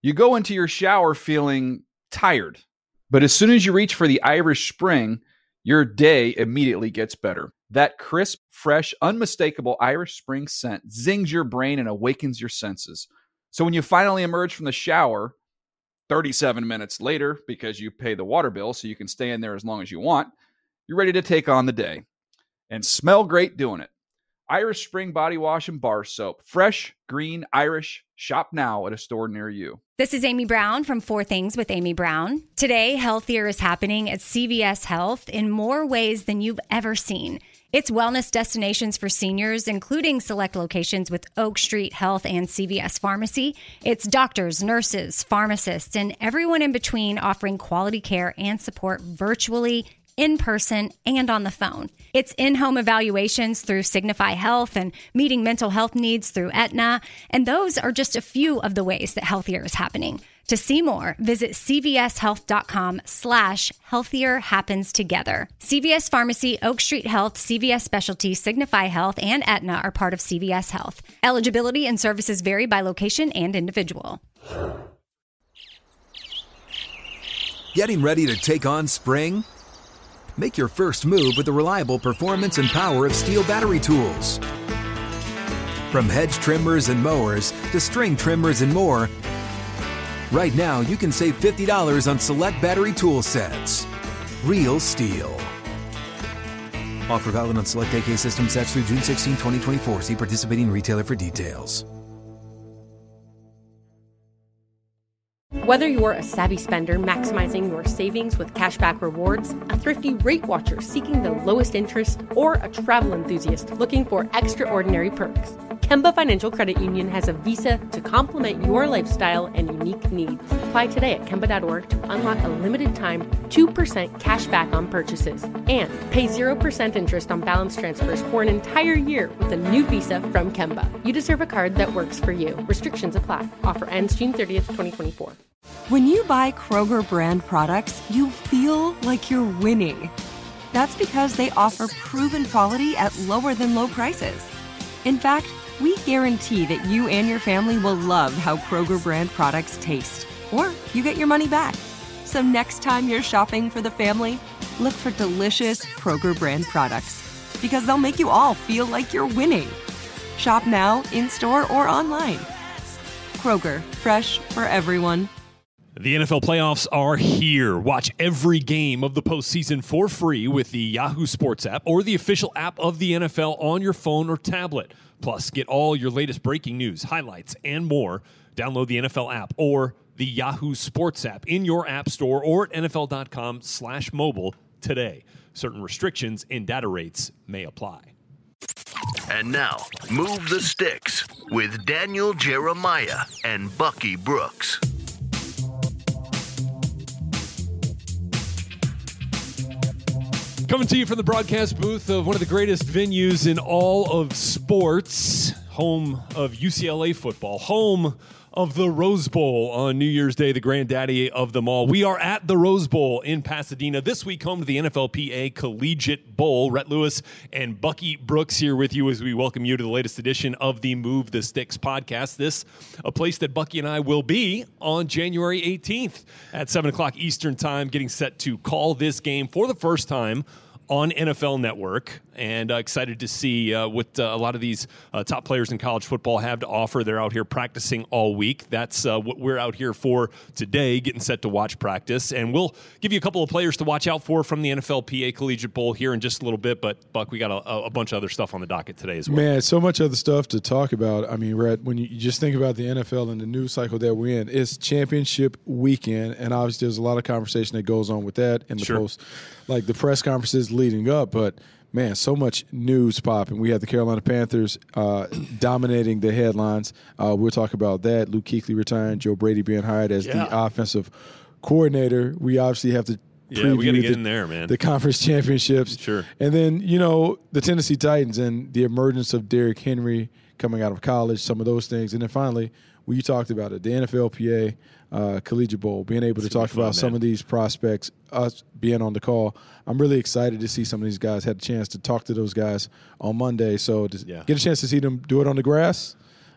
You go into your shower feeling tired, but as soon as you reach for the Irish Spring, your day immediately gets better. That crisp, fresh, unmistakable Irish Spring scent zings your brain and awakens your senses. So when you finally emerge from the shower 37 minutes later, because you pay the water bill so you can stay in there as long as you want, you're ready to take on the day and smell great doing it. Irish Spring Body Wash and Bar Soap. Fresh, green, Irish. Shop now at a store near you. This is Amy Brown from 4 Things with Amy Brown. Today, healthier is happening at CVS Health in more ways than you've ever seen. It's wellness destinations for seniors, including select locations with Oak Street Health and CVS Pharmacy. It's doctors, nurses, pharmacists, and everyone in between offering quality care and support virtually, in person, and on the phone. It's in-home evaluations through Signify Health and meeting mental health needs through Aetna. And those are just a few of the ways that healthier is happening. To see more, visit cvshealth.com/healthier happens together. CVS Pharmacy, Oak Street Health, CVS Specialty, Signify Health, and Aetna are part of CVS Health. Eligibility and services vary by location and individual. Getting ready to take on spring? Make your first move with the reliable performance and power of Steel battery tools. From hedge trimmers and mowers to string trimmers and more, right now you can save $50 on select battery tool sets. Real Steel. Offer valid on select AK system sets through June 16, 2024. See participating retailer for details. Whether you're a savvy spender maximizing your savings with cashback rewards, a thrifty rate watcher seeking the lowest interest, or a travel enthusiast looking for extraordinary perks, Kemba Financial Credit Union has a visa to complement your lifestyle and unique needs. Apply today at Kemba.org to unlock a limited time 2% cash back on purchases and pay 0% interest on balance transfers for an entire year with a new visa from Kemba. You deserve a card that works for you. Restrictions apply. Offer ends June 30th, 2024. When you buy Kroger brand products, you feel like you're winning. That's because they offer proven quality at lower than low prices. In fact, we guarantee that you and your family will love how Kroger brand products taste, or you get your money back. So next time you're shopping for the family, look for delicious Kroger brand products, because they'll make you all feel like you're winning. Shop now, in-store, or online. Kroger, fresh for everyone. The NFL playoffs are here. Watch every game of the postseason for free with the Yahoo Sports app or the official app of the NFL on your phone or tablet. Plus, get all your latest breaking news, highlights, and more. Download the NFL app or the Yahoo Sports app in your app store or at NFL.com/mobile today. Certain restrictions and data rates may apply. And now, Move the Sticks with Daniel Jeremiah and Bucky Brooks. Coming to you from the broadcast booth of one of the greatest venues in all of sports, home of UCLA football, home of the Rose Bowl on New Year's Day, the granddaddy of them all. We are at the Rose Bowl in Pasadena. This week, home to the NFLPA Collegiate Bowl. Rhett Lewis and Bucky Brooks here with you as we welcome you to the latest edition of the Move the Sticks podcast. This, a place that Bucky and I will be on January 18th at 7 o'clock Eastern Time, getting set to call this game for the first time on NFL Network, and excited to see what a lot of these top players in college football have to offer. They're out here practicing all week. That's what we're out here for today, getting set to watch practice. And we'll give you a couple of players to watch out for from the NFLPA Collegiate Bowl here in just a little bit. But, Buck, we got a bunch of other stuff on the docket today as well. Man, so much other stuff to talk about. I mean, Rhett, when you just think about the NFL and the news cycle that we're in, it's championship weekend, and obviously there's a lot of conversation that goes on with that in the post, like the press conferences leading up. But man, so much news popping. We had the Carolina Panthers dominating the headlines. We'll talk about that. Luke Kuechly retiring, Joe Brady being hired as the offensive coordinator. We obviously have to preview we got to get in there, man. The conference championships. Sure. And then, the Tennessee Titans and the emergence of Derrick Henry coming out of college, some of those things. And then finally, you talked about it, the NFLPA Collegiate Bowl, being able to talk about some of these prospects, us being on the call. I'm really excited to see some of these guys. Had a chance to talk to those guys on Monday, so to get a chance to see them do it on the grass,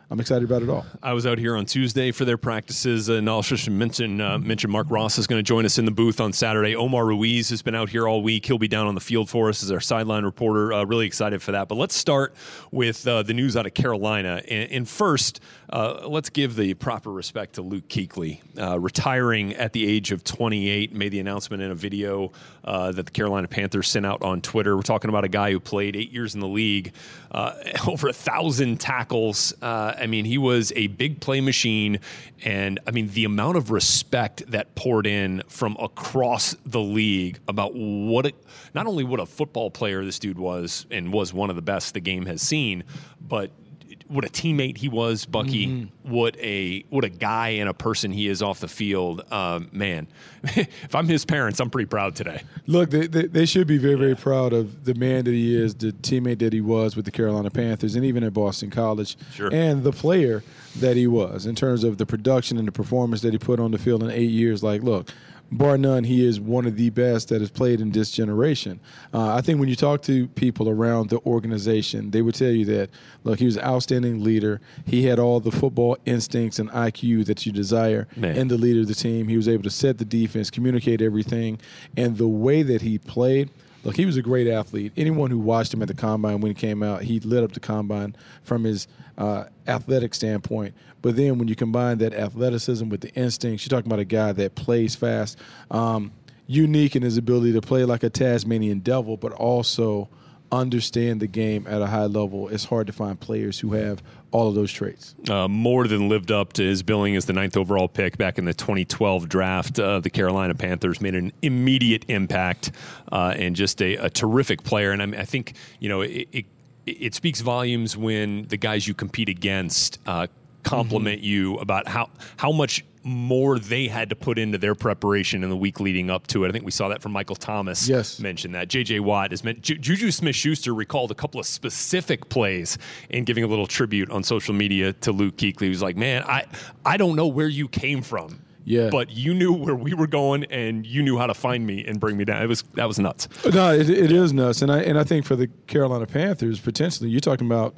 I'm excited about it all. I was out here on Tuesday for their practices, and I'll just mention Mark Ross is going to join us in the booth on Saturday. Omar Ruiz has been out here all week. He'll be down on the field for us as our sideline reporter. Really excited for that. But let's start with the news out of Carolina. And first, let's give the proper respect to Luke Kuechly, retiring at the age of 28. Made the announcement in a video that the Carolina Panthers sent out on Twitter. We're talking about a guy who played 8 years in the league, over 1,000 tackles. I mean, he was a big play machine, and I mean, the amount of respect that poured in from across the league about not only what a football player this dude was, and was one of the best the game has seen, but what a teammate he was, Bucky. Mm-hmm. What a guy and a person he is off the field. Man, if I'm his parents, I'm pretty proud today. Look, they should be very, very proud of the man that he is, the teammate that he was with the Carolina Panthers, and even at Boston College, and the player that he was in terms of the production and the performance that he put on the field in 8 years. Like, look, bar none, he is one of the best that has played in this generation. I think when you talk to people around the organization, they would tell you that, look, he was an outstanding leader. He had all the football instincts and IQ that you desire in the leader of the team. He was able to set the defense, communicate everything, and the way that he played. Look, he was a great athlete. Anyone who watched him at the Combine when he came out, he lit up the Combine from his athletic standpoint. But then when you combine that athleticism with the instincts, you're talking about a guy that plays fast, unique in his ability to play like a Tasmanian devil, but also understand the game at a high level. It's hard to find players who have all of those traits. More than lived up to his billing as the 9th overall pick back in the 2012 draft. The Carolina Panthers made an immediate impact and just a terrific player. And I think, it speaks volumes when the guys you compete against compliment you about how much more they had to put into their preparation in the week leading up to it. I think we saw that from Michael Thomas. Mentioned that. J.J. Watt has meant. Juju Smith-Schuster recalled a couple of specific plays in giving a little tribute on social media to Luke Kuechly. He was like, man, I don't know where you came from. Yeah, but you knew where we were going, and you knew how to find me and bring me down. That was nuts. No, it is nuts, and I think for the Carolina Panthers, potentially, you're talking about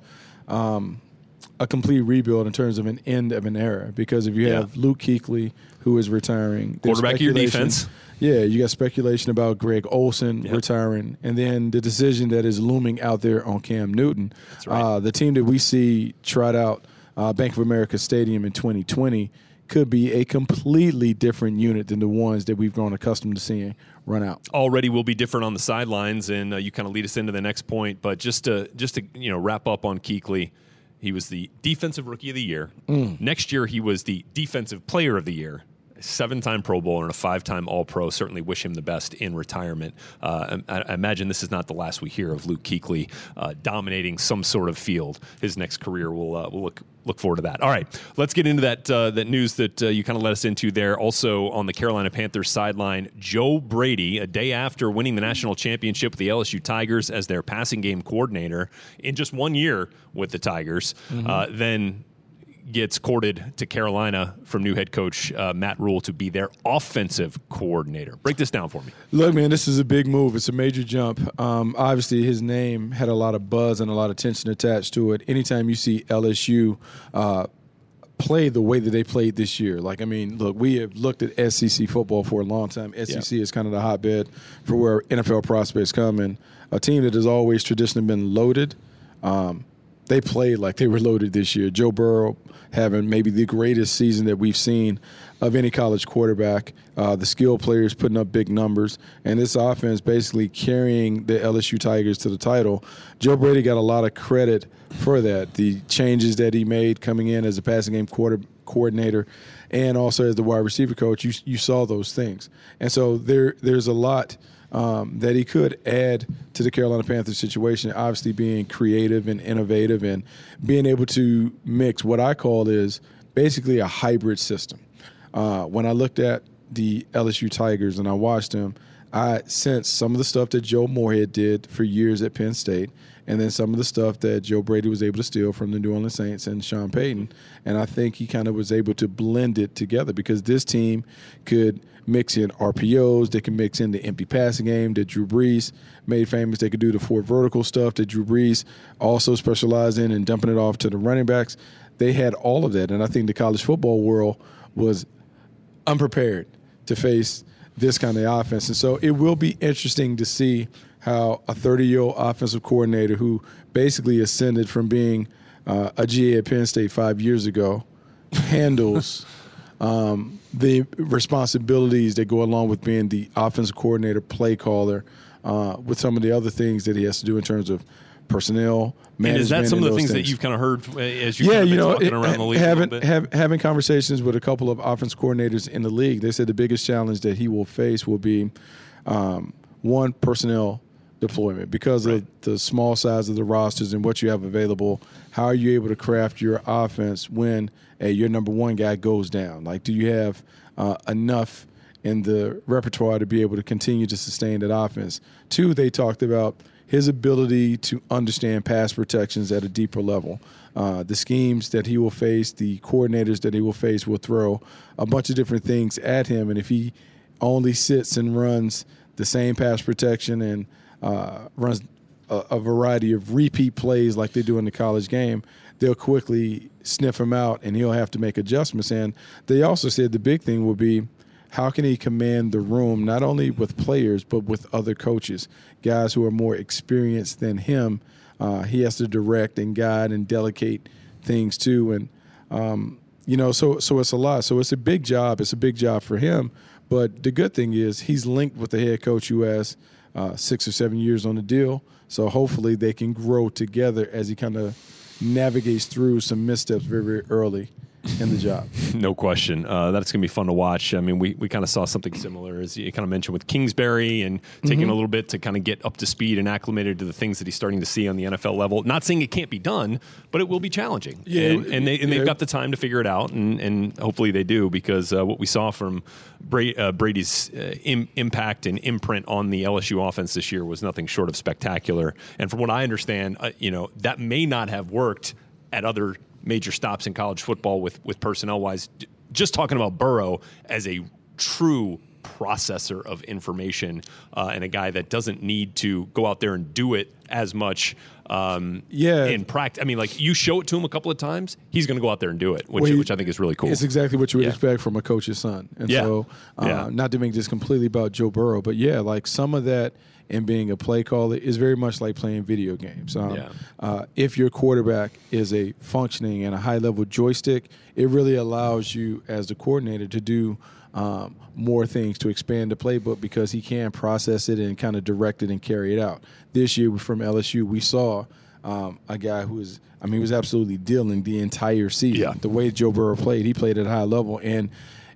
a complete rebuild in terms of an end of an era. Because if you have Luke Kuechly, who is retiring, quarterback of your defense. Yeah, you got speculation about Greg Olsen retiring, and then the decision that is looming out there on Cam Newton. That's right. The team that we see trot out Bank of America Stadium in 2020 could be a completely different unit than the ones that we've grown accustomed to seeing run out. Already will be different on the sidelines, and you kind of lead us into the next point. But just to wrap up on Kuechly, he was the Defensive Rookie of the Year. Next year, he was the Defensive Player of the Year. 7-time Pro Bowler and a 5-time All-Pro. Certainly wish him the best in retirement. I imagine this is not the last we hear of Luke Kuechly dominating some sort of field. His next career, we'll look forward to that. All right, let's get into that news that you kind of led us into there. Also on the Carolina Panthers sideline, Joe Brady, a day after winning the national championship with the LSU Tigers as their passing game coordinator in just 1 year with the Tigers, then gets courted to Carolina from new head coach Matt Rule to be their offensive coordinator. Break this down for me. Look, man, this is a big move. It's a major jump. Obviously, his name had a lot of buzz and a lot of tension attached to it. Anytime you see LSU play the way that they played this year. Look, we have looked at SEC football for a long time. SEC is kind of the hotbed for where NFL prospects come. And a team that has always traditionally been loaded, they played like they were loaded this year. Joe Burrow having maybe the greatest season that we've seen of any college quarterback. The skill players putting up big numbers. And this offense basically carrying the LSU Tigers to the title. Joe Brady got a lot of credit for that. The changes that he made coming in as a passing game coordinator and also as the wide receiver coach, you saw those things. And so there's a lot that he could add to the Carolina Panthers situation, obviously being creative and innovative and being able to mix what I call is basically a hybrid system. When I looked at the LSU Tigers and I watched them, I sensed some of the stuff that Joe Moorhead did for years at Penn State and then some of the stuff that Joe Brady was able to steal from the New Orleans Saints and Sean Payton. And I think he kind of was able to blend it together because this team could mix in RPOs. They can mix in the empty passing game that Drew Brees made famous. They could do the 4 vertical stuff that Drew Brees also specialized in and dumping it off to the running backs. they had all of that. And I think the college football world was unprepared to face this kind of offense. And so it will be interesting to see how a 30-year-old offensive coordinator who basically ascended from being a GA at Penn State 5 years ago handles the responsibilities that go along with being the offensive coordinator, play caller, with some of the other things that he has to do in terms of personnel management. And is that some of the things that you've kind of heard as you've been walking around the league a little bit? Having conversations with a couple of offensive coordinators in the league, they said the biggest challenge that he will face will be, one, personnel deployment. Because of the small size of the rosters and what you have available, how are you able to craft your offense when your number one guy goes down? Like, do you have enough in the repertoire to be able to continue to sustain that offense? Two, they talked about his ability to understand pass protections at a deeper level. The schemes that he will face, the coordinators that he will face will throw a bunch of different things at him. And if he only sits and runs the same pass protection and runs a variety of repeat plays like they do in the college game, they'll quickly sniff him out and he'll have to make adjustments. And they also said the big thing will be, how can he command the room, not only with players, but with other coaches, guys who are more experienced than him? He has to direct and guide and delegate things too. And, so it's a lot. So it's a big job. It's a big job for him. But the good thing is he's linked with the head coach who has 6 or 7 years on the deal. So hopefully they can grow together as he kind of navigates through some missteps very, very early in the job. No question. That's going to be fun to watch. I mean, we kind of saw something similar, as you kind of mentioned, with Kingsbury and taking a little bit to kind of get up to speed and acclimated to the things that he's starting to see on the NFL level. Not saying it can't be done, but it will be challenging. Yeah, and they've got the time to figure it out, and hopefully they do, because what we saw from Brady's impact and imprint on the LSU offense this year was nothing short of spectacular. And from what I understand, that may not have worked at other major stops in college football with personnel-wise. Just talking about Burrow as a true processor of information and a guy that doesn't need to go out there and do it as much in practice. I mean, like, you show it to him a couple of times, he's going to go out there and do it, which I think is really cool. It's exactly what you would expect from a coach's son. And so not to make this completely about Joe Burrow, but like some of that and being a play caller is very much like playing video games. If your quarterback is a functioning and a high-level joystick, it really allows you as the coordinator to do more things to expand the playbook, because he can process it and kind of direct it and carry it out. This year from LSU, we saw a guy who was absolutely dealing the entire season. Yeah. The way Joe Burrow played, he played at a high level, and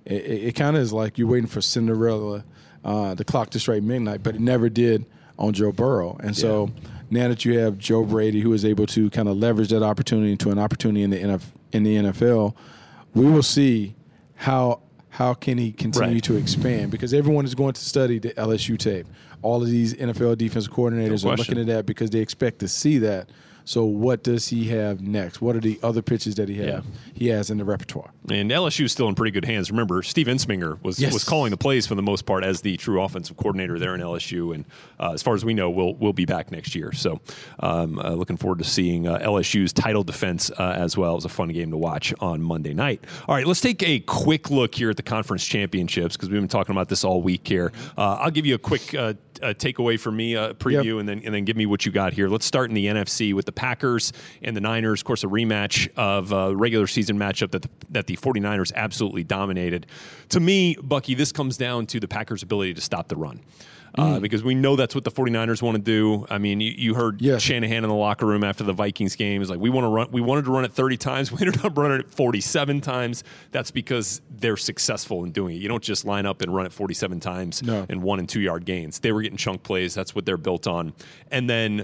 it kind of is like you're waiting for Cinderella, the clock to strike midnight, but it never did on Joe Burrow. And so now that you have Joe Brady, who is able to kind of leverage that opportunity into an opportunity in the NFL, we will see how can he continue to expand, because everyone is going to study the LSU tape. All of these NFL defensive coordinators are looking at that because they expect to see that. So what does he have next? What are the other pitches that he has in the repertoire? And LSU is still in pretty good hands. Remember, Steve Ensminger was calling the plays for the most part as the true offensive coordinator there in LSU. And as far as we know, we'll be back next year. So looking forward to seeing LSU's title defense as well. It was a fun game to watch on Monday night. All right, let's take a quick look here at the conference championships, because we've been talking about this all week here. I'll give you a quick takeaway from me, preview, and then give me what you got here. Let's start in the NFC with the Packers and the Niners. Of course, a rematch of a regular season matchup that the 49ers absolutely dominated. To me, Bucky, this comes down to the Packers' ability to stop the run. Because we know that's what the 49ers want to do. I mean, you heard Shanahan in the locker room after the Vikings game. It's like, we wanted to run it 30 times. We ended up running it 47 times. That's because they're successful in doing it. You don't just line up and run it 47 times in 1 and 2 yard gains. They were getting chunk plays. That's what they're built on. And then,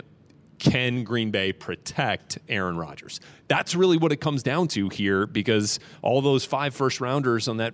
can Green Bay protect Aaron Rodgers? That's really what it comes down to here, because all those 5 first-rounders on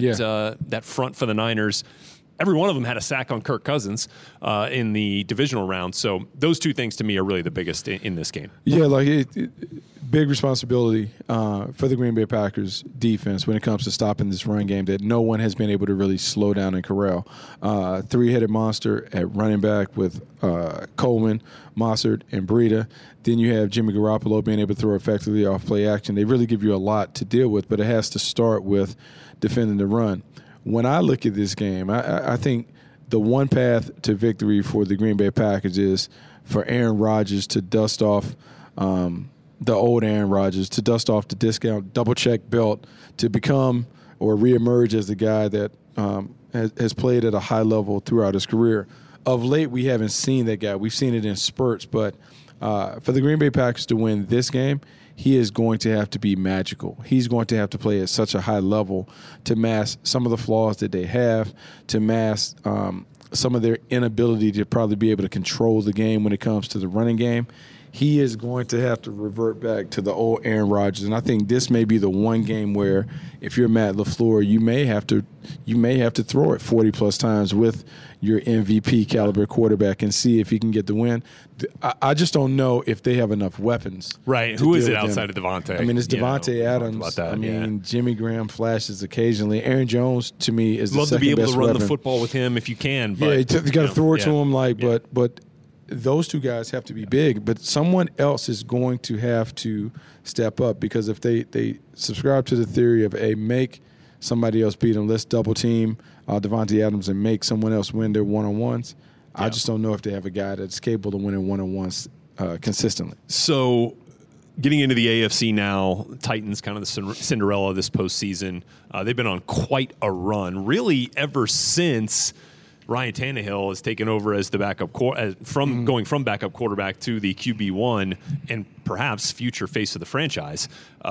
that front for the Niners, every one of them had a sack on Kirk Cousins in the divisional round. So those two things to me are really the biggest in this game. Yeah, like big responsibility for the Green Bay Packers defense when it comes to stopping this run game that no one has been able to really slow down and corral. Three-headed monster at running back with Coleman, Mossert, and Breida. Then you have Jimmy Garoppolo being able to throw effectively off play action. They really give you a lot to deal with, but it has to start with defending the run. When I look at this game, I think the one path to victory for the Green Bay Packers is for Aaron Rodgers to dust off the old Aaron Rodgers, to dust off the discount double-check belt, to become or reemerge as the guy that has played at a high level throughout his career. Of late, we haven't seen that guy. We've seen it in spurts, but for the Green Bay Packers to win this game, he is going to have to be magical. He's going to have to play at such a high level to mask some of the flaws that they have, to mask some of their inability to probably be able to control the game when it comes to the running game. He is going to have to revert back to the old Aaron Rodgers, and I think this may be the one game where, if you're Matt LaFleur, you may have to throw it 40-plus times with your MVP caliber quarterback and see if he can get the win. I just don't know if they have enough weapons. Right. Who is it outside of Devontae? I mean, it's Devontae Adams. Jimmy Graham flashes occasionally. Aaron Jones, to me, is the second best weapon. Love to be able to run the football with him if you can. But, you got to throw it to him, but those two guys have to be big, but someone else is going to have to step up, because if they subscribe to the theory of make somebody else beat them, let's double team Devontae Adams and make someone else win their one-on-ones. Yeah. I just don't know if they have a guy that's capable of winning one-on-ones consistently. So getting into the AFC now, Titans kind of the Cinderella this postseason. They've been on quite a run, really ever since Ryan Tannehill has taken over as the backup going from backup quarterback to the QB1 and perhaps future face of the franchise.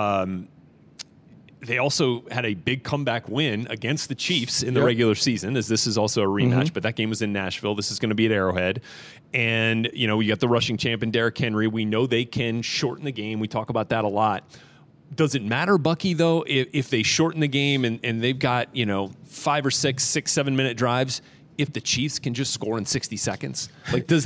They also had a big comeback win against the Chiefs in the regular season, as this is also a rematch, but that game was in Nashville. This is going to be at Arrowhead. And, you got the rushing champion, Derrick Henry. We know they can shorten the game. We talk about that a lot. Does it matter, Bucky, though, if they shorten the game and they've got, 5 or 6, 7-minute drives, if the Chiefs can just score in 60 seconds? Like, does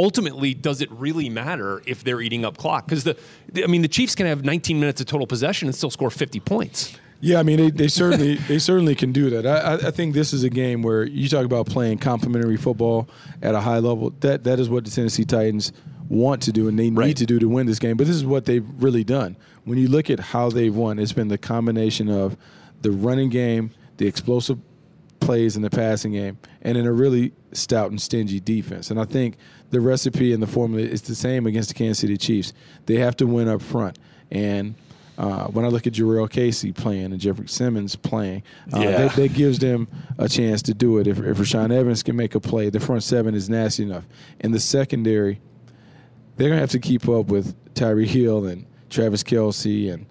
it really matter if they're eating up clock? Because the Chiefs can have 19 minutes of total possession and still score 50 points. Yeah, I mean, they certainly can do that. I think this is a game where you talk about playing complementary football at a high level. That is what the Tennessee Titans want to do and they need to do to win this game. But this is what they've really done. When you look at how they've won, it's been the combination of the running game, the explosive plays in the passing game, and in a really stout and stingy defense. And I think the recipe and the formula is the same against the Kansas City Chiefs. They have to win up front. And when I look at Jarrell Casey playing and Jeffrey Simmons playing, that gives them a chance to do it. If Rashaan Evans can make a play, the front seven is nasty enough. In the secondary, they're going to have to keep up with Tyreek Hill and Travis Kelce. And,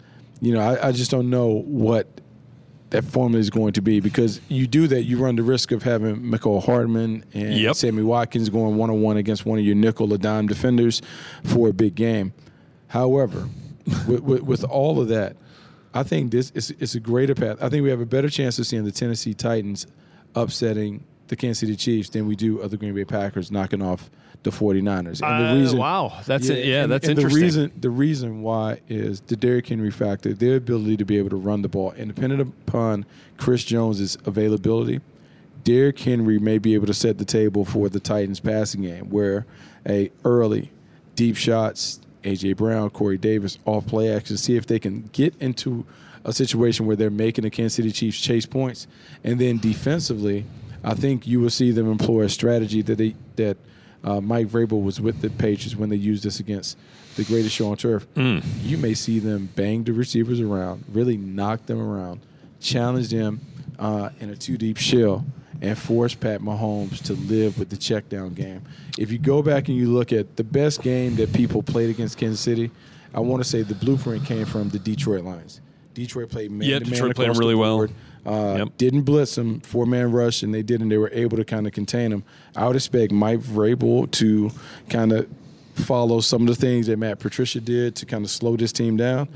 I just don't know what that formula is going to be, because you do that, you run the risk of having Mecole Hardman and Sammy Watkins going one-on-one against one of your nickel or dime defenders for a big game. However, with all of that, I think this is a greater path. I think we have a better chance of seeing the Tennessee Titans upsetting the Kansas City Chiefs than we do of the Green Bay Packers knocking off the 49ers. And the reason, that's interesting. The reason why is the Derrick Henry factor, their ability to be able to run the ball. Independent upon Chris Jones' availability, Derrick Henry may be able to set the table for the Titans passing game, where early deep shots, A.J. Brown, Corey Davis, off play action, see if they can get into a situation where they're making the Kansas City Chiefs chase points. And then defensively, I think you will see them employ a strategy that Mike Vrabel was with the Patriots when they used this against the greatest show on turf. You may see them bang the receivers around, really knock them around, challenge them in a two-deep shell, and force Pat Mahomes to live with the check-down game. If you go back and you look at the best game that people played against Kansas City, I want to say the blueprint came from the Detroit Lions. Detroit played man-to-man Detroit played across really the board. well. Didn't blitz them, 4-man rush, and they were able to kind of contain them. I would expect Mike Vrabel to kind of follow some of the things that Matt Patricia did to kind of slow this team down.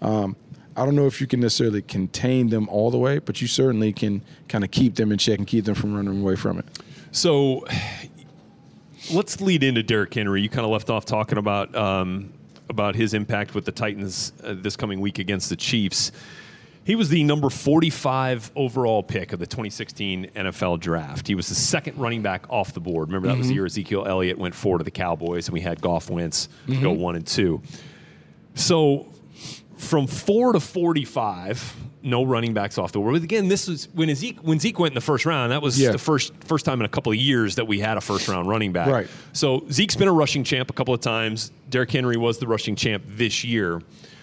I don't know if you can necessarily contain them all the way, but you certainly can kind of keep them in check and keep them from running away from it. So let's lead into Derrick Henry. You kind of left off talking about about his impact with the Titans this coming week against the Chiefs. He was the number 45 overall pick of the 2016 NFL Draft. He was the second running back off the board. Remember, that was the year Ezekiel Elliott went 4 to the Cowboys, and we had Goff Wentz go 1 and 2. So from 4 to 45, no running backs off the board. But again, this was when Zeke went in the first round. That was the first time in a couple of years that we had a first-round running back. Right. So Zeke's been a rushing champ a couple of times. Derrick Henry was the rushing champ this year.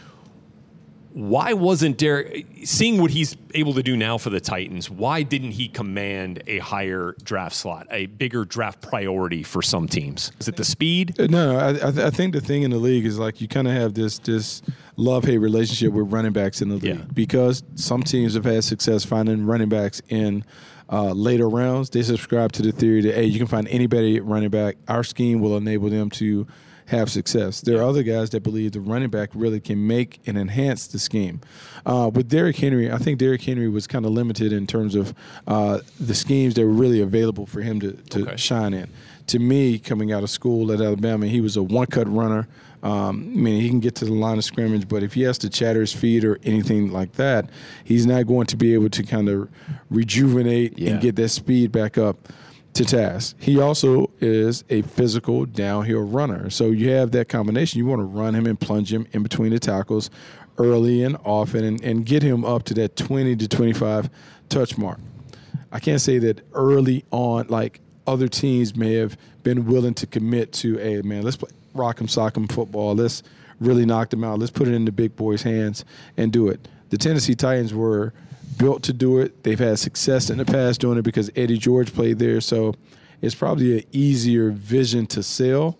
Why wasn't Derrick, seeing what he's able to do now for the Titans, why didn't he command a higher draft slot, a bigger draft priority for some teams? Is it the speed? No, I think the thing in the league is like you kind of have this love-hate relationship with running backs in the league because some teams have had success finding running backs in later rounds. They subscribe to the theory that, hey, you can find anybody running back. Our scheme will enable them to have success. There are other guys that believe the running back really can make and enhance the scheme. With Derrick Henry, I think Derrick Henry was kind of limited in terms of the schemes that were really available for him to shine in. To me, coming out of school at Alabama, he was a one-cut runner. I mean, he can get to the line of scrimmage, but if he has to chatter his feet or anything like that, he's not going to be able to kind of rejuvenate and get that speed back up to task. He also is a physical downhill runner. So you have that combination. You want to run him and plunge him in between the tackles early and often and get him up to that 20 to 25 touch mark. I can't say that early on, like other teams may have been willing to commit to, hey, man, let's play rock'em sock'em football. Let's really knock them out. Let's put it in the big boys' hands and do it. The Tennessee Titans were built to do it. They've had success in the past doing it because Eddie George played there. So it's probably an easier vision to sell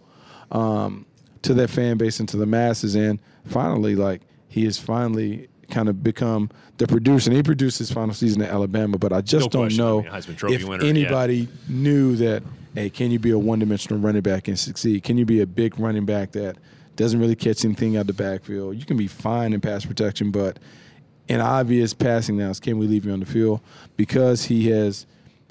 to that fan base and to the masses. And finally, like, he has finally kind of become the producer. And he produced his final season at Alabama, but I just don't know if anybody knew that, hey, can you be a one-dimensional running back and succeed? Can you be a big running back that doesn't really catch anything out the backfield? You can be fine in pass protection, but in obvious passing downs, can we leave you on the field? Because he has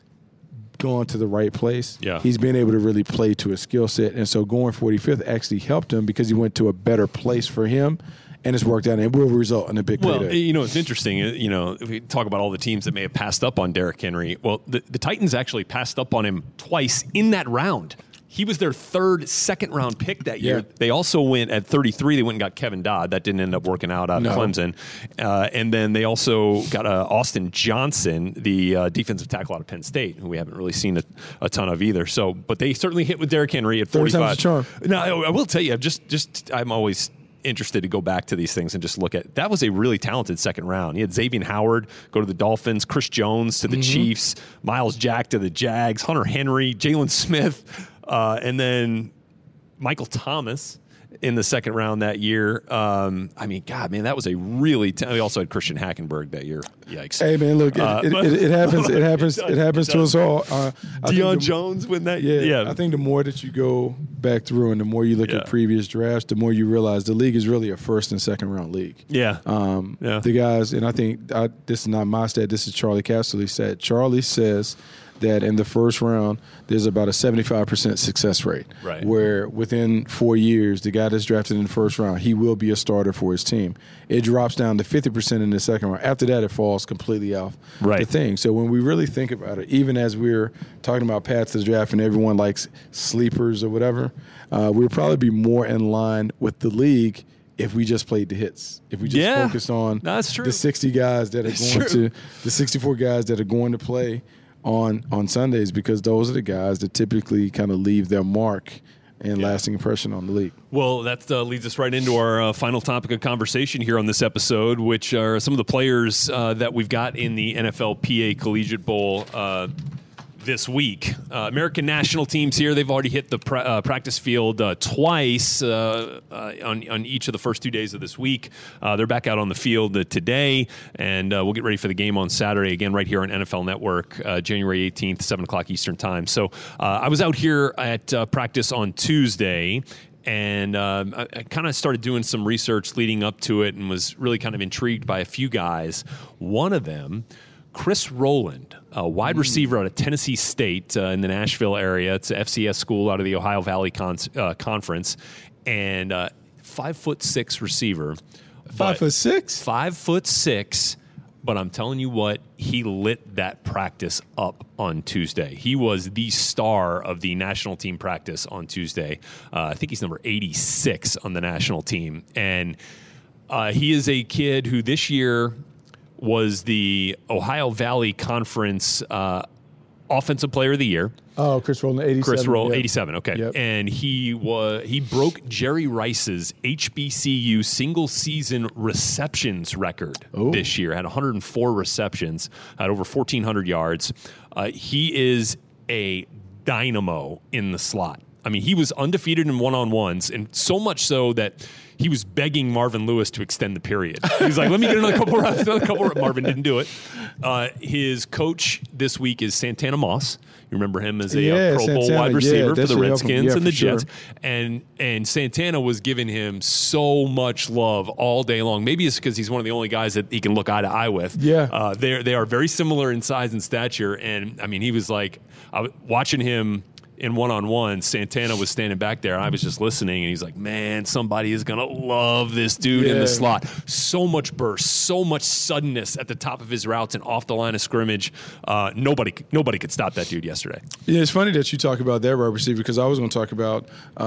gone to the right place, he's been able to really play to his skill set. And so going 45th actually helped him because he went to a better place for him, and it's worked out, and it will result in a big payday. Well, you know, it's interesting. You know, if we talk about all the teams that may have passed up on Derrick Henry, well, the Titans actually passed up on him twice in that round. He was their second-round pick that year. They also went at 33. They went and got Kevin Dodd. That didn't end up working out of Clemson. And then they also got Austin Johnson, the defensive tackle out of Penn State, who we haven't really seen a ton of either. So, but they certainly hit with Derrick Henry at 45. Time's a charm. Now, I will tell you, I'm always interested to go back to these things and just look at that was a really talented second round. He had Xavier Howard go to the Dolphins, Chris Jones to the Chiefs, Miles Jack to the Jags, Hunter Henry, Jalen Smith, and then Michael Thomas in the second round that year. I mean, God, man, that was a really. We also had Christian Hackenberg that year. Yikes! Hey, man, look, it happens. It happens. It happens to us all. Deion Jones win that. Yeah, I think the more that you go back through and the more you look at previous drafts, the more you realize the league is really a first and second round league. The guys, and I think this is not my stat. This is Charlie Casserly's stat. Charlie says that in the first round, there's about a 75% success rate. Right. Where within 4 years, the guy that's drafted in the first round, he will be a starter for his team. It drops down to 50% in the second round. After that, it falls completely off the thing. So when we really think about it, even as we're talking about paths to the draft and everyone likes sleepers or whatever, we'll probably be more in line with the league if we just played the hits, if we just focused on the 60 guys that are going to, the 64 guys that are going to play on Sundays, because those are the guys that typically kind of leave their mark and lasting impression on the league. Well, that leads us right into our final topic of conversation here on this episode, which are some of the players that we've got in the NFLPA Collegiate Bowl this week. American national teams here. They've already hit the practice field twice on each of the first 2 days of this week. They're back out on the field today, and we'll get ready for the game on Saturday, again, right here on NFL Network, January 18th, 7 o'clock Eastern Time. So I was out here at practice on Tuesday, and I kind of started doing some research leading up to it and was really kind of intrigued by a few guys. One of them, Chris Rowland, a wide receiver out of Tennessee State in the Nashville area. It's an FCS school out of the Ohio Valley Conference. And 5'6" receiver. 5'6"? 5'6". But I'm telling you what, he lit that practice up on Tuesday. He was the star of the national team practice on Tuesday. I think he's number 86 on the national team. And he is a kid who this year was the Ohio Valley Conference Offensive Player of the Year. Oh, Chris Rowland, 87. Chris Rowland, 87, okay. Yep. And he broke Jerry Rice's HBCU single-season receptions record this year. Had 104 receptions, had over 1,400 yards. He is a dynamo in the slot. I mean, he was undefeated in one-on-ones, and so much so that he was begging Marvin Lewis to extend the period. He's like, let me get another couple reps. Marvin didn't do it. His coach this week is Santana Moss. You remember him as a Pro Bowl wide receiver for the Redskins and the Jets. And Santana was giving him so much love all day long. Maybe it's because he's one of the only guys that he can look eye to eye with. Yeah. They are very similar in size and stature. And, I mean, he was like, watching him in one-on-one, Santana was standing back there, and I was just listening, and he's like, man, somebody is going to love this dude in the slot. So much burst, so much suddenness at the top of his routes and off the line of scrimmage. Nobody could stop that dude yesterday. Yeah, it's funny that you talk about that wide receiver because I was going to talk about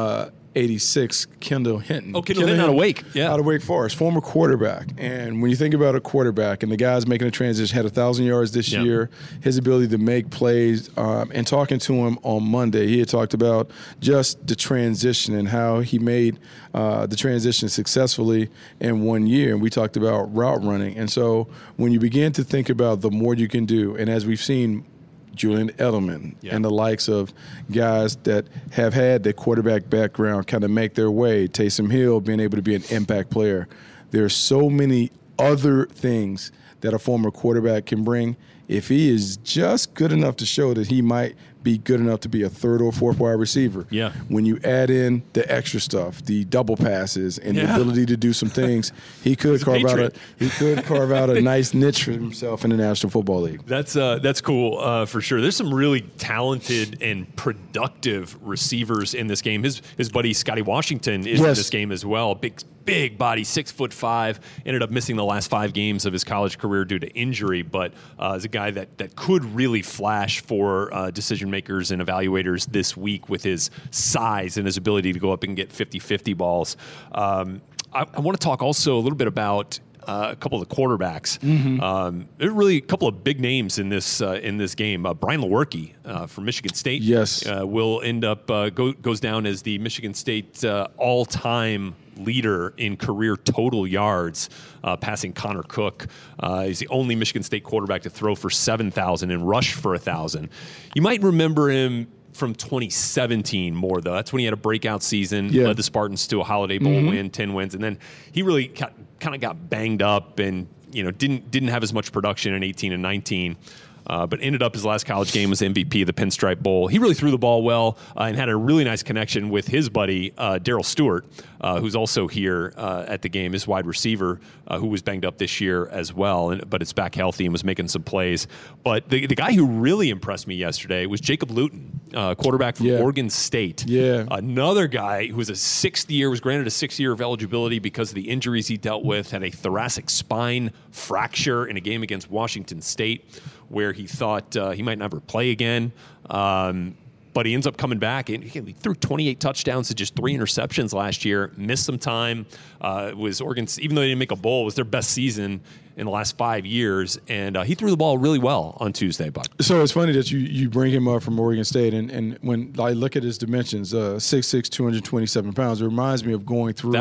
86, Kendall Hinton. Oh, Kendall Hinton out of Wake. Yeah. Out of Wake Forest, former quarterback. And when you think about a quarterback and the guys making a transition, had 1,000 yards this year, his ability to make plays, and talking to him on Monday, he had talked about just the transition and how he made the transition successfully in 1 year. And we talked about route running. And so when you begin to think about the more you can do, and as we've seen Julian Edelman and the likes of guys that have had the quarterback background kind of make their way, Taysom Hill being able to be an impact player. There are so many other things that a former quarterback can bring if he is just good enough to show that he might be good enough to be a third or fourth wide receiver. Yeah. When you add in the extra stuff, the double passes, and the ability to do some things, he could carve out a nice niche for himself in the National Football League. That's cool for sure. There's some really talented and productive receivers in this game. His buddy Scotty Washington is in this game as well. Big body, 6'5", ended up missing the last 5 games of his college career due to injury, but is a guy that could really flash for decision makers and evaluators this week with his size and his ability to go up and get 50-50 balls. I want to talk also a little bit about a couple of the quarterbacks. There are really a couple of big names in this game. Brian Lewerke from Michigan State will end up goes down as the Michigan State all-time leader in career total yards, passing Connor Cook. He's the only Michigan State quarterback to throw for 7,000 and rush for 1,000. You might remember him from 2017 more, though. That's when he had a breakout season, led the Spartans to a Holiday Bowl win, 10 wins, and then he really kind of got banged up and didn't have as much production in 18 and 19. But ended up his last college game was MVP of the Pinstripe Bowl. He really threw the ball well and had a really nice connection with his buddy, Darrell Stewart, who's also here at the game, his wide receiver, who was banged up this year as well, but it's back healthy and was making some plays. But the guy who really impressed me yesterday was Jacob Luton, quarterback from Oregon State. Another guy who was was granted a 6th year of eligibility because of the injuries he dealt with, had a thoracic spine fracture in a game against Washington State, where he thought he might never play again. But he ends up coming back, and he threw 28 touchdowns to just 3 interceptions last year, missed some time. Was Oregon, even though they didn't make a bowl, it was their best season in the last 5 years, and he threw the ball really well on Tuesday, Buck. So it's funny that you bring him up from Oregon State, and when I look at his dimensions, 6'6", 227 pounds, it reminds me of going through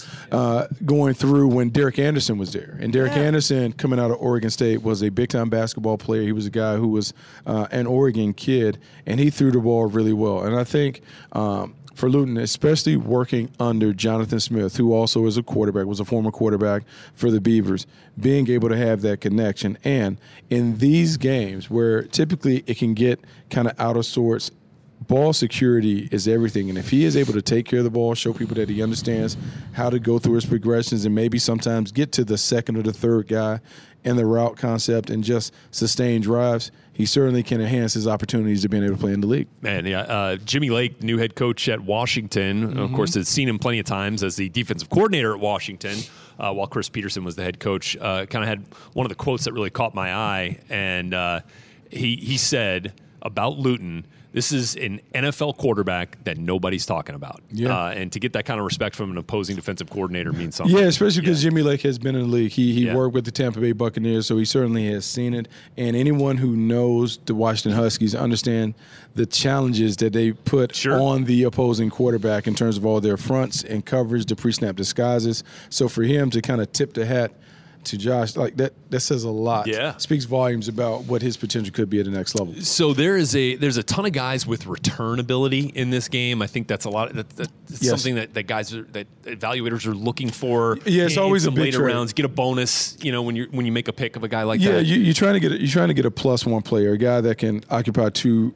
when Derek Anderson was there. And Derek Anderson, coming out of Oregon State, was a big-time basketball player. He was a guy who was an Oregon kid, and he threw the ball really well. And I think for Luton, especially working under Jonathan Smith, who also was a former quarterback for the Beavers, being able to have that connection. And in these games where typically it can get kind of out of sorts, ball security is everything. And if he is able to take care of the ball, show people that he understands how to go through his progressions and maybe sometimes get to the second or the third guy in the route concept and just sustain drives, he certainly can enhance his opportunities to being able to play in the league. Man, yeah. Jimmy Lake, new head coach at Washington, of course, has seen him plenty of times as the defensive coordinator at Washington, while Chris Peterson was the head coach. Kind of had one of the quotes that really caught my eye, and he said about Luton, this is an NFL quarterback that nobody's talking about. Yeah. And to get that kind of respect from an opposing defensive coordinator means something. Yeah, especially because Jimmy Lake has been in the league. He worked with the Tampa Bay Buccaneers, so he certainly has seen it. And anyone who knows the Washington Huskies understand the challenges that they put on the opposing quarterback in terms of all their fronts and coverage, the pre-snap disguises. So for him to kind of tip the hat to Josh, like that says a lot. Yeah. Speaks volumes about what his potential could be at the next level. So there's a ton of guys with return ability in this game. I think that's a lot. That's something that evaluators are looking for. Yeah, it's always in some a big later trade. rounds. Get a bonus, when you make a pick of a guy like Yeah, that. you're trying to get a +1 player, a guy that can occupy two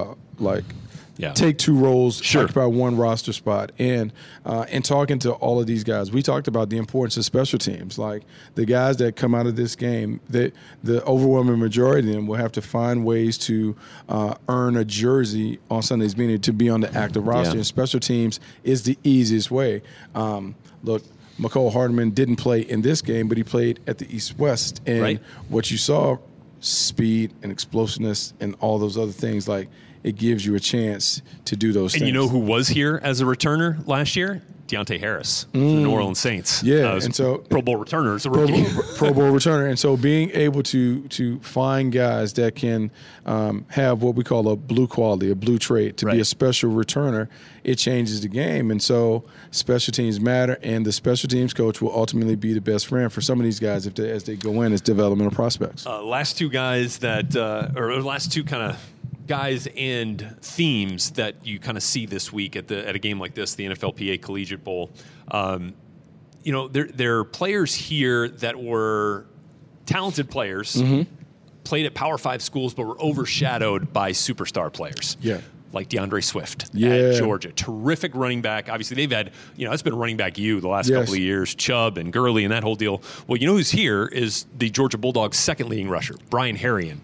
take two roles, occupy one roster spot. And in talking to all of these guys, we talked about the importance of special teams. Like the guys that come out of this game, the overwhelming majority of them will have to find ways to earn a jersey on Sundays, meaning to be on the active roster. And special teams is the easiest way. Look, McCole Hardman didn't play in this game, but he played at the East-West. And what you saw, speed and explosiveness and all those other things, like it gives you a chance to do those things. And you know who was here as a returner last year? Deontay Harris from the New Orleans Saints. Yeah, and so Pro Bowl returner is a rookie. Pro Bowl returner. And so being able to find guys that can have what we call a blue quality, a blue trait, to be a special returner, it changes the game. And so special teams matter, and the special teams coach will ultimately be the best friend for some of these guys as they go in as developmental prospects. Last two guys last two kind of guys and themes that you kind of see this week at a game like this, the NFLPA Collegiate Bowl. There are players here that were talented players, played at Power 5 schools, but were overshadowed by superstar players. Yeah. Like DeAndre Swift at Georgia. Terrific running back. Obviously, they've had, it's been running back the last couple of years, Chubb and Gurley and that whole deal. Well, who's here is the Georgia Bulldogs' second leading rusher, Brian Harrion.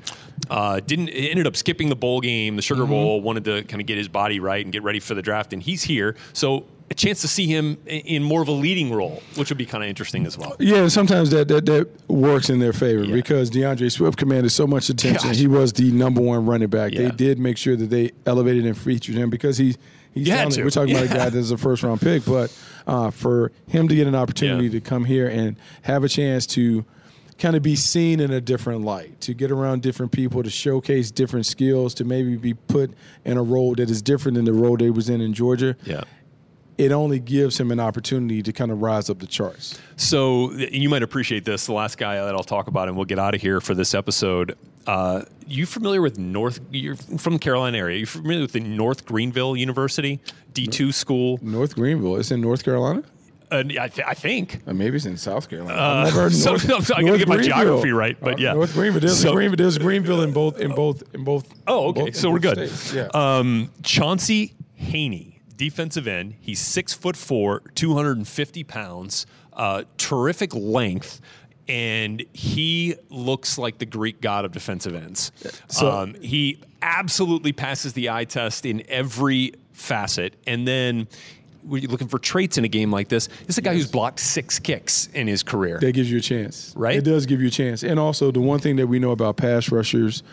Ended up skipping the bowl game, the Sugar Bowl, wanted to kind of get his body right and get ready for the draft, and he's here. So a chance to see him in more of a leading role, which would be kind of interesting as well. Yeah, sometimes that works in their favor because DeAndre Swift commanded so much attention. He was the number one running back. They did make sure that they elevated and featured him because he's talented. We're talking about a guy that's a first-round pick, but for him to get an opportunity to come here and have a chance to kind of be seen in a different light, to get around different people, to showcase different skills, to maybe be put in a role that is different than the role they was in Georgia. Yeah. It only gives him an opportunity to kind of rise up the charts. So you might appreciate this. The last guy that I'll talk about, and we'll get out of here for this episode. You familiar with you're from the Carolina area. You familiar with the North Greenville University, D2 school? North Greenville. It's in North Carolina? I think. Maybe it's in South Carolina. I've never heard I'm going to get my geography right, but yeah. North Greenville. There's Greenville in both. Oh, okay. So we're good. States. Yeah. Chauncey Haney, defensive end. He's 6'4", 250 pounds, terrific length. And he looks like the Greek god of defensive ends. So, he absolutely passes the eye test in every facet. And then when you're looking for traits in a game like this, this is a guy who's blocked 6 kicks in his career. That gives you a chance. Right? It does give you a chance. And also, the one thing that we know about pass rushers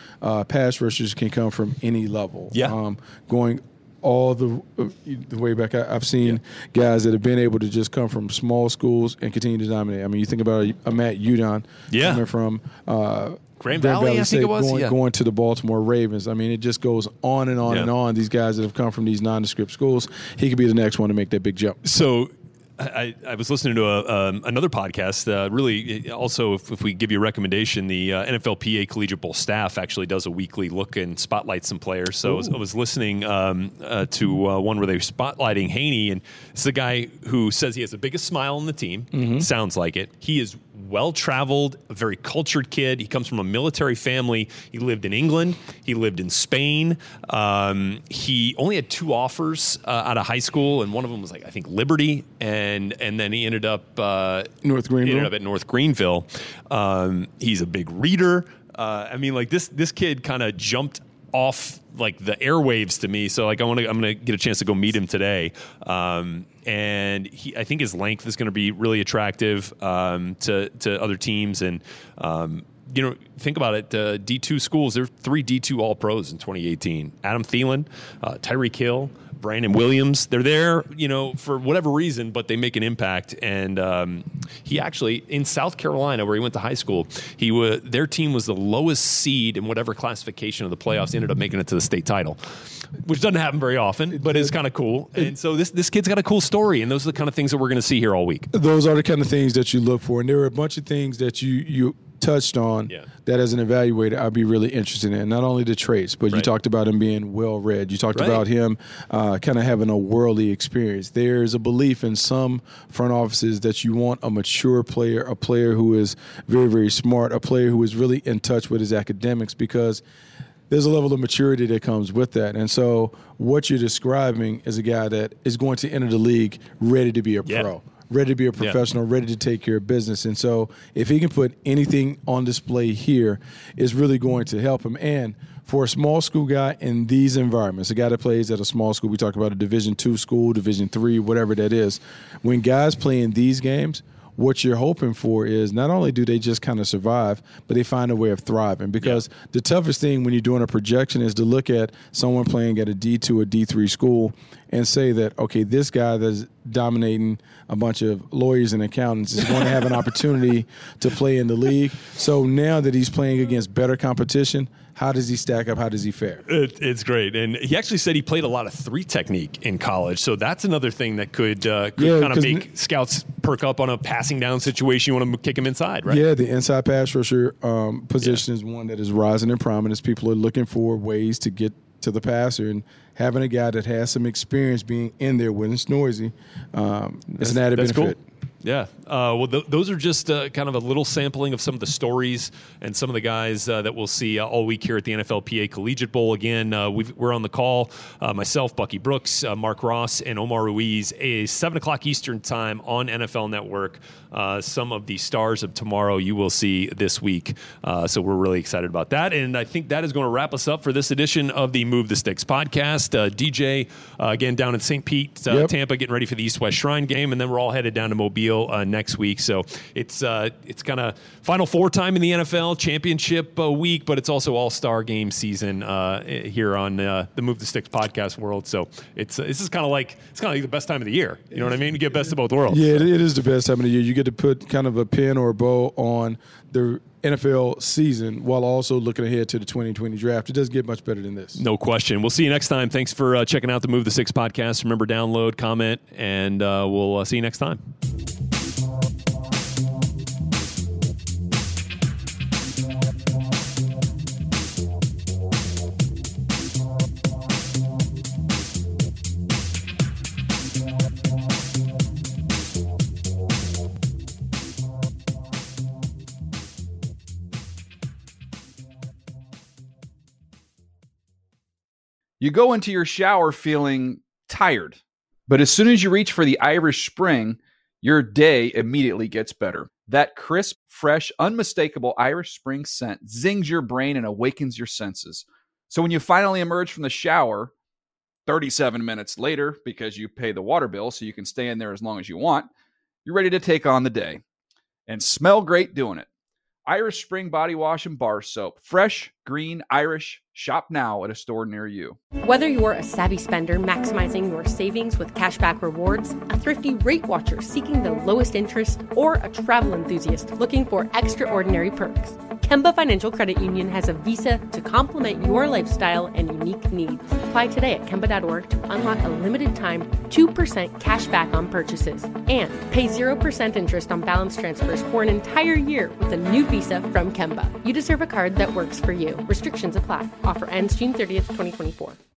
can come from any level. Yeah. Going all the way back. I've seen guys that have been able to just come from small schools and continue to dominate. I mean, you think about a Matt Judon coming from Grand Valley, I think it was. Going to the Baltimore Ravens. I mean, it just goes on and on and on. These guys that have come from these nondescript schools, he could be the next one to make that big jump. So I was listening to another podcast. Really, also, if we give you a recommendation, the NFLPA Collegiate Bowl staff actually does a weekly look and spotlight some players. So I was listening to one where they were spotlighting Haney, and it's the guy who says he has the biggest smile on the team. Sounds like it. He is well-traveled, a very cultured kid. He comes from a military family. He lived in England. He lived in Spain. He only had 2 offers out of high school, and one of them was, I think, Liberty, and then he ended up North Greenville. He ended up at North Greenville. He's a big reader. I mean, like this kid kind of jumped off like the airwaves to me. So like I'm gonna get a chance to go meet him today. And I think his length is going to be really attractive to other teams. And think about it. D2 schools, there are 3 D2 All-Pros in 2018. Adam Thielen, Tyreek Hill, Brandon Williams. They're there, for whatever reason, but they make an impact. And he actually, in South Carolina, where he went to high school, their team was the lowest seed in whatever classification of the playoffs. Ended up making it to the state title, which doesn't happen very often, but it's kind of cool. And so this kid's got a cool story, and those are the kind of things that we're going to see here all week. Those are the kind of things that you look for, and there are a bunch of things that you touched on that as an evaluator I'd be really interested in. Not only the traits, but you talked about him being well-read. You talked about him kind of having a worldly experience. There's a belief in some front offices that you want a mature player, a player who is very, very smart, a player who is really in touch with his academics, because there's a level of maturity that comes with that. And so what you're describing is a guy that is going to enter the league ready to be a pro. Ready to be a professional, ready to take care of business. And so if he can put anything on display here, it's really going to help him. And for a small school guy in these environments, a guy that plays at a small school, we talk about a Division II school, Division III, whatever that is, when guys play in these games, what you're hoping for is not only do they just kind of survive, but they find a way of thriving. Because the toughest thing when you're doing a projection is to look at someone playing at a D2 or D3 school and say that, okay, this guy that's dominating a bunch of lawyers and accountants is going to have an opportunity to play in the league. So now that he's playing against better competition, how does he stack up? How does he fare? It's great. And he actually said he played a lot of 3 technique in college. So that's another thing that could kind of make scouts perk up on a passing down situation. You want to kick him inside, right? Yeah, the inside pass rusher position is one that is rising in prominence. People are looking for ways to get to the passer, and having a guy that has some experience being in there when it's noisy is an added benefit. Cool. Yeah. Well, those are just kind of a little sampling of some of the stories and some of the guys that we'll see all week here at the NFLPA Collegiate Bowl. Again, we're on the call, myself, Bucky Brooks, Mark Ross, and Omar Ruiz, 7 o'clock Eastern time on NFL Network. Some of the stars of tomorrow you will see this week. So we're really excited about that. And I think that is going to wrap us up for this edition of the Move the Sticks podcast. DJ, again, down in St. Pete, Tampa, getting ready for the East-West Shrine game. And then we're all headed down to Mobile next week. So it's kind of Final Four time in the NFL, championship week, but it's also All-Star game season here on the Move the Sticks podcast world. So this is kind of like the best time of the year. You know what I mean? You get best of both worlds. Yeah, it is the best time of the year. You get to put kind of a pin or a bow on the NFL season while also looking ahead to the 2020 draft. It doesn't get much better than this. No question. We'll see you next time. Thanks for checking out the Move the Sticks podcast. Remember, download, comment, and we'll see you next time. You go into your shower feeling tired, but as soon as you reach for the Irish Spring, your day immediately gets better. That crisp, fresh, unmistakable Irish Spring scent zings your brain and awakens your senses. So when you finally emerge from the shower, 37 minutes later, because you pay the water bill so you can stay in there as long as you want, you're ready to take on the day and smell great doing it. Irish Spring Body Wash and Bar Soap. Fresh, green, Irish. Shop now at a store near you. Whether you're a savvy spender maximizing your savings with cashback rewards, a thrifty rate watcher seeking the lowest interest, or a travel enthusiast looking for extraordinary perks, Kemba Financial Credit Union has a visa to complement your lifestyle and unique needs. Apply today at Kemba.org to unlock a limited time 2% cash back on purchases and pay 0% interest on balance transfers for an entire year with a new visa from Kemba. You deserve a card that works for you. Restrictions apply. Offer ends June 30th, 2024.